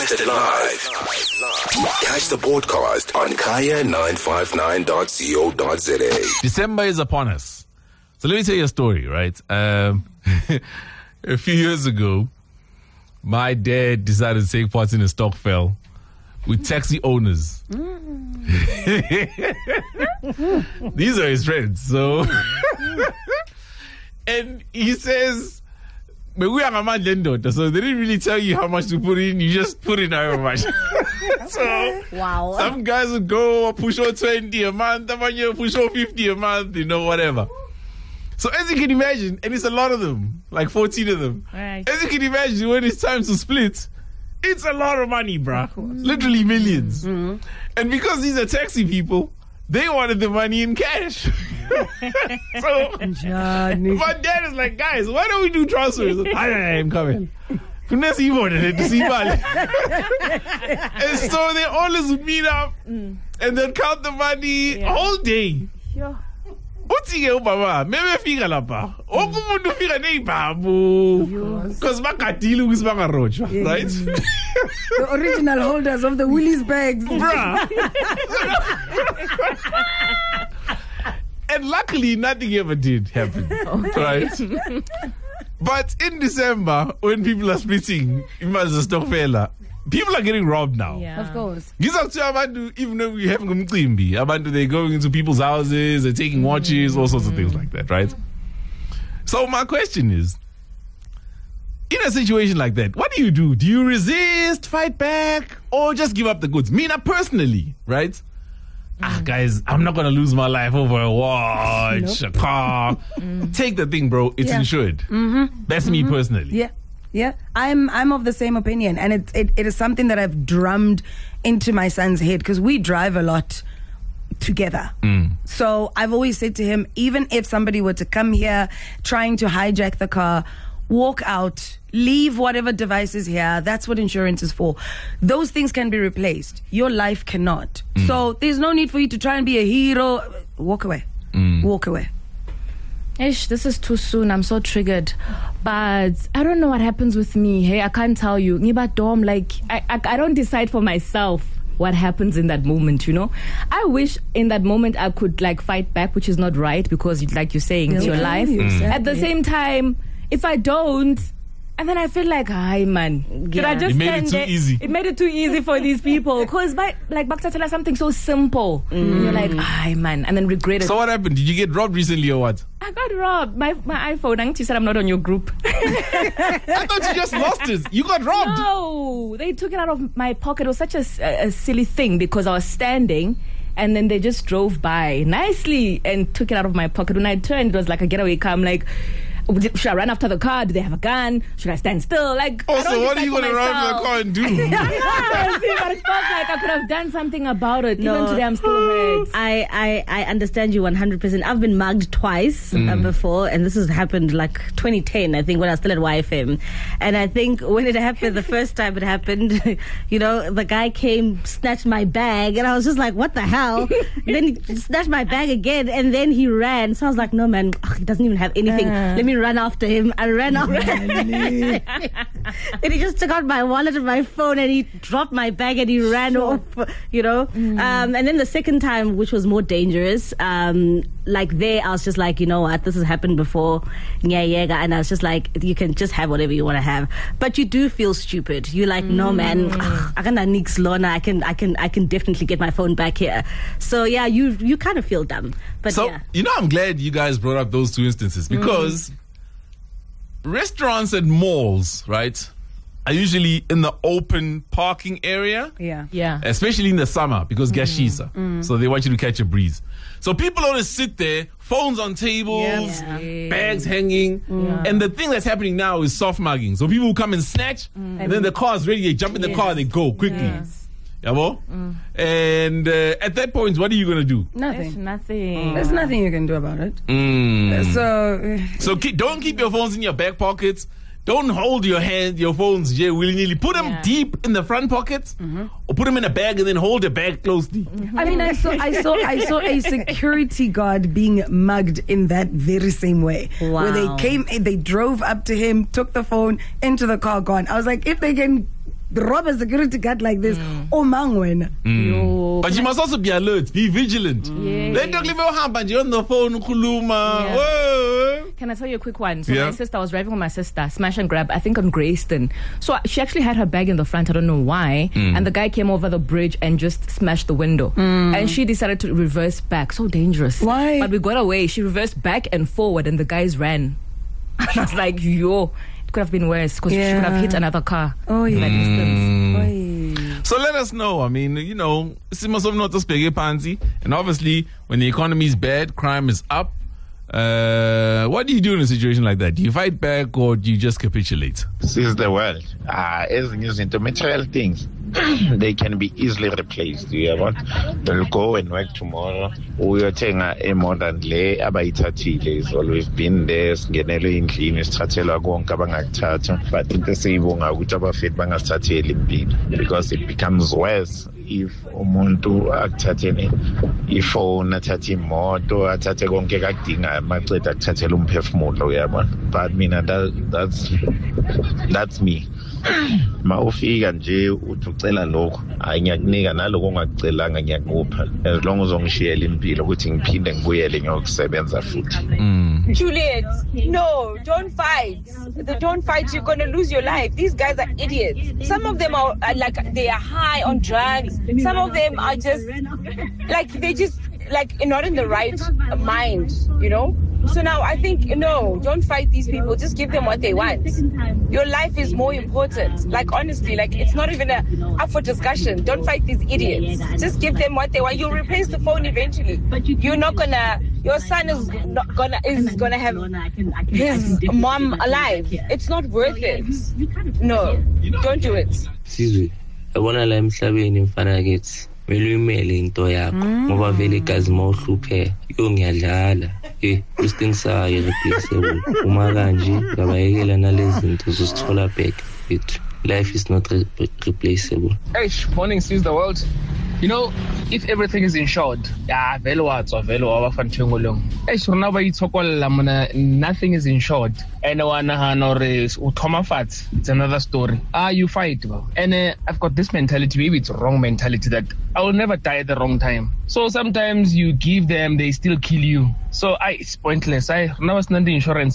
broadcasted live. Catch the broadcast on kaya959.co.za. December is upon us. So let me tell you a story, right? A few years ago, my dad decided to take part in a Stokvel with taxi owners. These are his friends. So, and he says, but we are a man, so they didn't really tell you how much to put in. You just put in however much. So, wow. Some guys would go push on 20 a month, some year push on 50 a month, whatever. So as you can imagine, and it's a lot of them, like 14 of them. Right. As you can imagine, when it's time to split, it's a lot of money, bruh. Literally millions. Mm-hmm. And because these are taxi people, they wanted the money in cash. So my dad is like, guys, why don't we do transfers? I'm coming. And so they always would meet up and then count the money all day. Sure. Maybe figure lapha. Okumuntu fika neyibabu. Because bakadile ukuthi bangarojwa, right? The original holders of the Willis bags. Bruh. And luckily nothing ever did happen. Right? But in December, when people are splitting, people are getting robbed now. Yeah. Of course. Even though we have Mqimbi, they're going into people's houses, they're taking watches, all sorts of things like that, right? So my question is, in a situation like that, what do you do? Do you resist, fight back, or just give up the goods? Me, personally, right? Guys, I'm not going to lose my life over a watch, a car. Take the thing, bro. It's insured. Mm-hmm. That's me personally. Yeah. Yeah, I'm of the same opinion, and it is something that I've drummed into my son's head because we drive a lot together. So I've always said to him, even if somebody were to come here trying to hijack the car, walk out, leave whatever device is here. That's what insurance is for. Those things can be replaced. Your life cannot. So there's no need for you to try and be a hero. Walk away. Walk away. Ish, this is too soon. I'm so triggered. But I don't know what happens with me. Hey, I can't tell you. Ngiba dom, like, I don't decide for myself what happens in that moment, I wish in that moment I could, like, fight back, which is not right because, like you're saying, it's your life. Exactly. At the same time, if I don't, and then I feel like, hi, man. Did I just it made it too easy. It made it too easy for these people. Because, Bakta something so simple. And you're like, hi, man. And then regret it. So what happened? Did you get robbed recently or what? I got robbed. My iPhone, Auntie said I'm not on your group. I thought you just lost it. You got robbed. No, they took it out of my pocket. It was such a silly thing because I was standing and then they just drove by nicely and took it out of my pocket. When I turned, it was like a getaway car. I'm like, should I run after the car? Do they have a gun? Should I stand still? Like, so what are you going to run after the car and do? See, but it felt like I could have done something about it. No, even today, I'm still hurt. I understand you 100%. I've been mugged twice before, and this has happened like 2010, I think, when I was still at YFM. And I think when it happened, the first time it happened, the guy came, snatched my bag, and I was just like, what the hell? Then he snatched my bag again, and then he ran. So I was like, no, man, he doesn't even have anything. Let me run after him. I ran after him. Then he just took out my wallet and my phone and he dropped my bag and he ran off, and then the second time, which was more dangerous, like there I was just like, you know what, this has happened before, and I was just like, you can just have whatever you want to have, but you do feel stupid. You're like, no, man, I can nix Lorna, I can definitely get my phone back here. So yeah, you kind of feel dumb. But so yeah. I'm glad you guys brought up those two instances because restaurants and malls, right, are usually in the open parking area. Yeah. Especially in the summer because gashisa. So they want you to catch a breeze. So people always sit there, phones on tables, bags hanging. And the thing that's happening now is soft mugging. So people will come and snatch, and then the car's ready, they jump in the car and they go quickly. Yes. And at that point, what are you going to do? Nothing. Nothing. There's nothing you can do about it. So don't keep your phones in your back pockets. Don't hold your phones willy-nilly. Put them deep in the front pockets, or put them in a bag and then hold the bag closely. I mean, I saw a security guard being mugged in that very same way. Wow. Where they drove up to him, took the phone into the car, gone. I was like, if they can rob a security guard like this. Oh, mangwena. Yo. But you must also be alert, be vigilant. Then don't leave your hand, but you're on the phone, kuluma. Yeah. Whoa. Can I tell you a quick one? So Yeah. my sister, I was driving with my sister, smash and grab, I think on Greyston. So she actually had her bag in the front, I don't know why. And the guy came over the bridge and just smashed the window. And she decided to reverse back. So dangerous. Why? But we got away. She reversed back and forward and the guys ran. I was like, yo, it could have been worse because she could have hit another car. Oh, in that distance. So let us know. I mean, you know, and obviously when the economy is bad, crime is up. What do you do in a situation like that? Do you fight back or do you just capitulate? This is the world. As into material things, they can be easily replaced. You know what? They'll go and work tomorrow. Uyothenga emodern le abayithathile. So we've been there. Singenele endlini sithathelwa konke abangakuthatha. But into esiyibonga ukuthi abafethu bangasithatheli impilo because it becomes worse if umuntu akuthathele ifone, athathe imoto, athathe konke akudingayo maqeda akuthathela umphefumulo uyabona. But mina that's me. Ma ufika nje uthi ucela lokho hayi ngiyakunika naloko ongakucelanga ngiyakupha as long as ongishiyela impilo ukuthi ngiphinde ngibuyele ngiyokusebenza futhi. Juliet, no, don't fight. Don't fight, you're going to lose your life. These guys are idiots. Some of them are like, they are high on drugs. Some of them are just, like, they just, like, not in the right mind, you know? So now I think, no, don't fight these people. Just give them what they want. Your life is more important. Like, honestly, like, it's not even up for discussion. Don't fight these idiots. Just give them what they want. You'll replace the phone eventually. You're not gonna, your son is gonna have his mom alive. It's not worth it. No, don't do it. Sizwe, yabona la emhlabeni mfana kithi. Mele uyimele into yakho ngoba vele igazi mawuhluphe ngiyadlala usithingisayo irreplaceable uma kanje ngabayekela nalezi zinto zosithola back it life is not replaceable. Hey, morning sees the world. You know, if everything is insured, vele abafana thengolong. Rona ba itsokolla mona, nothing is insured. And it's another story. You fight. And I've got this mentality, maybe it's a wrong mentality, that I will never die at the wrong time. So sometimes you give them, they still kill you. So it's pointless. Now it's not the insurance.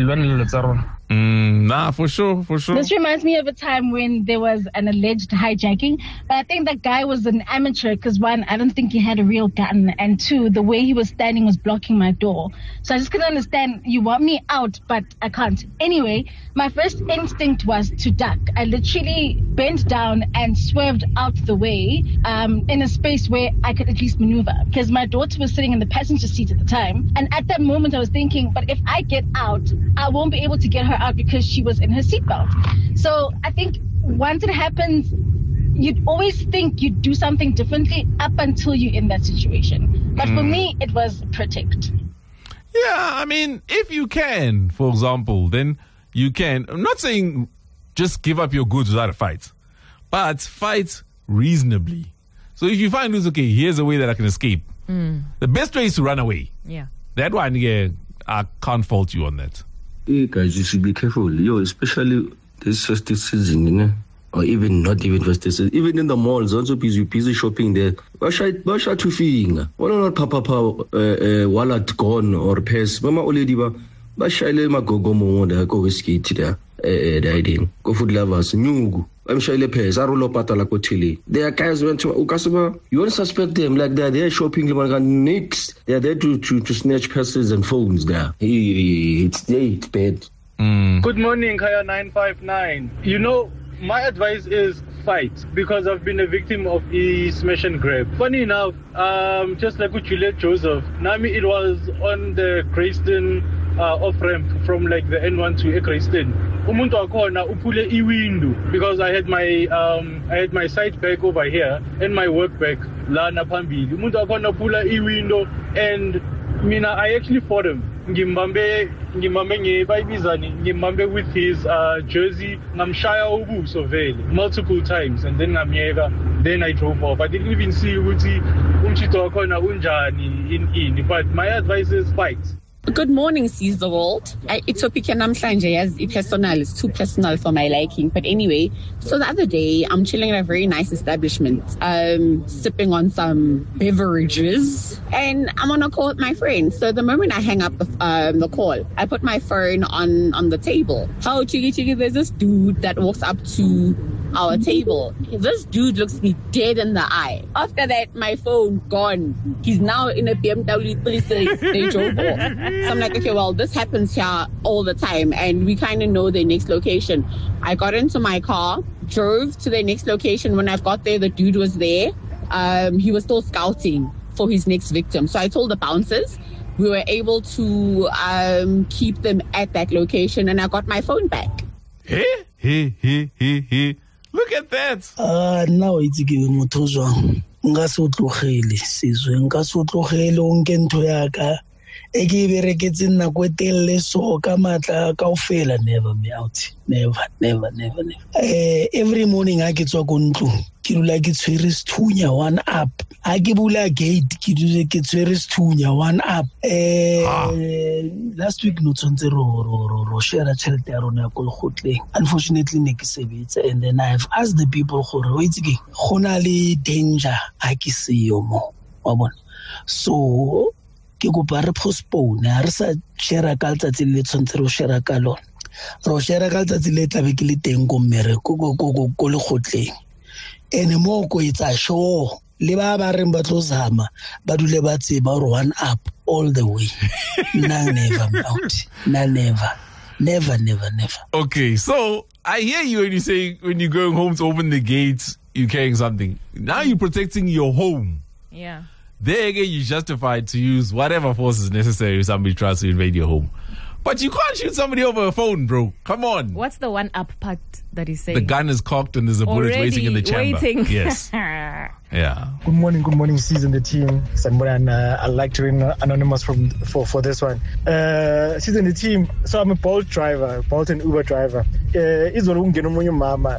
Nah, for sure. This reminds me of a time when there was an alleged hijacking, but I think that guy was an amateur because one, I don't think he had a real gun, and two, the way he was standing was blocking my door. So I just couldn't understand, you want me out, but I can't. Anyway, my first instinct was to duck. I literally bent down and swerved out the way in a space where I could at least maneuver because my daughter was sitting in the passenger seat at the time. And at that moment I was thinking, but if I get out, I won't be able to get her out because she was in her seatbelt. So I think once it happens, you'd always think you'd do something differently up until you're in that situation. But for me, it was protect. Yeah, I mean, if you can, for example, then you can. I'm not saying just give up your goods without a fight, but fight reasonably. So if you find it's okay, here's a way that I can escape. The best way is to run away. Yeah. That one, yeah, I can't fault you on that. Hey guys, you should be careful. Especially this festive season, you know? Or even not even festive season. Even in the malls, also busy shopping there. Basha two finger. Wala not papa wallet gone or purse. Mama already basha ile magogo mo da go whiskey there. Diding. Go food lovers, nyugu. I'm sure pairs are all patala kotili. There are guys went to Ukasaba. You won't suspect them like that. They're shopping next. They're there to snatch purses and phones there. It's bad. Good morning, Kaya 959. You know, my advice is fight because I've been a victim of a smash and grab. Funny enough, just like with Juliet Joseph, Nami, it was on the Greyston off ramp from like the N1 to Greyston. Umuntu akona upule iwindow because I had my side bag over here and my work bag la naphambili. Umuntu akona upula iwindow and mina I actually fought him. Ngimbambe with his jersey ngamshaya ubuso vele multiple times and then ngamyeka, then I drove off. I didn't even see ukuthi umchito wakhona unjani in, but my advice is fight. Good morning, Seize the World. Topic namhlanje as personal, it's too personal for my liking. But anyway, so the other day I'm chilling at a very nice establishment, sipping on some beverages, and I'm on a call with my friend. So the moment I hang up the call, I put my phone on the table. How chiggy, there's this dude that walks up to our table. This dude looks me dead in the eye. After that, my phone gone. He's now in a BMW 3 Series. They drove off. So I'm like, okay, well, this happens here all the time, and we kind of know their next location. I got into my car, drove to their next location. When I got there, the dude was there. He was still scouting for his next victim. So I told the bouncers. We were able to keep them at that location, and I got my phone back. Hey. Look at that. Now it's giving me to zone. Ngasutluheli sizwe ngasutluheli onke ntho yaka e ke bereketseng nako e telele so ka matla kaofela never me out never every morning ha ke tswa go ntlo ke dula ke tshwere sethunya one up ha ke bula gate ke dule ke tshwere sethunya one up last week no tsontse ro share chelete ya rona go gotleng unfortunately ne ke sebetsa and then I've asked the people gore o itse ke gona le danger ha ke seyo mo wa bona so ke go ba re postpone ha re sa share ka letsatsi le tsontse ro share ka lona ro share ka letsatsi le tlabe ke le teng go mmere go le gotleng ene mo go itsa sure le ba reng ba tlo zama ba dule ba tseba gore one up all the way. Never. Okay, so I hear you when you say when you're going home to open the gates, you're carrying something. Now you're protecting your home. Yeah. There again, you're justified to use whatever force is necessary if somebody tries to invade your home. But you can't shoot somebody over a phone, bro. Come on. What's the one up part that he's saying? The gun is cocked and there's a bullet waiting in the chamber. Yes. Yeah. Good morning, Season the team. Sanborana, I'd like to remain anonymous for this one. Season the team. So I'm a Bolt and Uber driver. Mama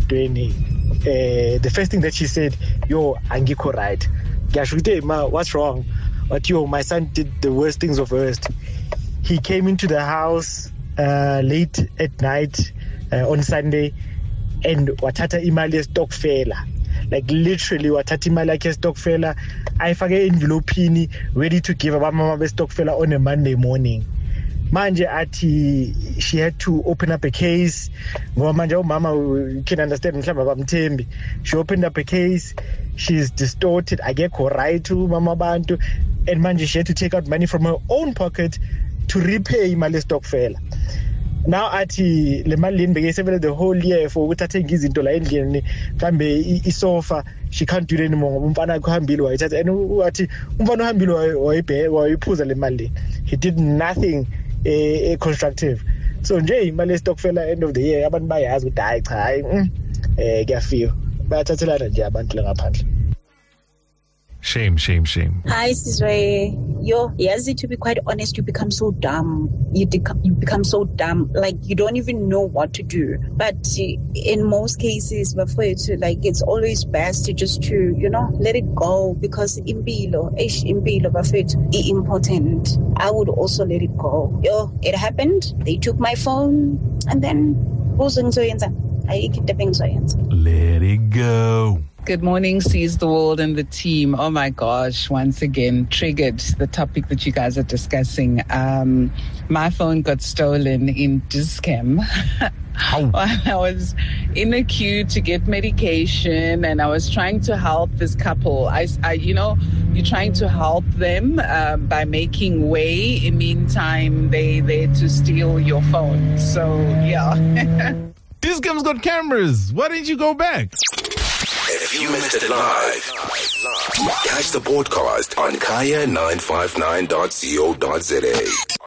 the first thing that she said, yo, angiko right. Ma, what's wrong? But yo, my son did the worst things of worst. He came into the house late at night on Sunday and watata imali stokfela. Like literally watata imali stokfela. I forget envelopini ready to give mama stokfela on a Monday morning. Manje ati she had to open up a case. Mama can understand. She opened up a case. She's distorted. I get right to Mama Bantu. And manje she had to take out money from her own pocket to repay imali stokfela. Now ati le mali nibekesebele the whole year for ukuthatha izinto la endlini kambe isofa she can't do it anymore umfana kuhambile wayithatha and uthi umfana uhambile wayiphuza le mali. He did nothing constructive. So nje imali stokfela end of the year abantu bayazi ukuthi hayi cha kuyafika bayathathelana nje abantu ngaphandle. Shame. Hi, Sizwe. Yazi, to be quite honest, you become so dumb. You become so dumb. Like, you don't even know what to do. But in most cases, it's always best to just let it go. Because impilo bafethu important. I would also let it go. It happened. They took my phone. And then, let it go. Good morning, Seize the World and the team. Oh my gosh, once again, triggered the topic that you guys are discussing. My phone got stolen in Dischem. How? I was in a queue to get medication and I was trying to help this couple. You're trying to help them by making way. In the meantime, they there to steal your phone. So, yeah. Dischem's got cameras. Why didn't you go back? If you missed it live, catch the podcast on kaya959.co.za.